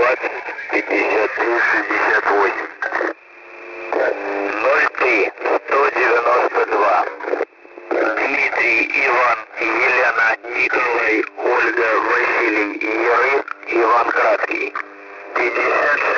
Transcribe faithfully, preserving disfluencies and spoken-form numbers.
двадцать пятьдесят три шестьдесят восемь. ноль три сто девяносто два. Дмитрий, Иван, Елена, Николай, Ольга, Василий, Яры, Иван Краткий. пятьдесят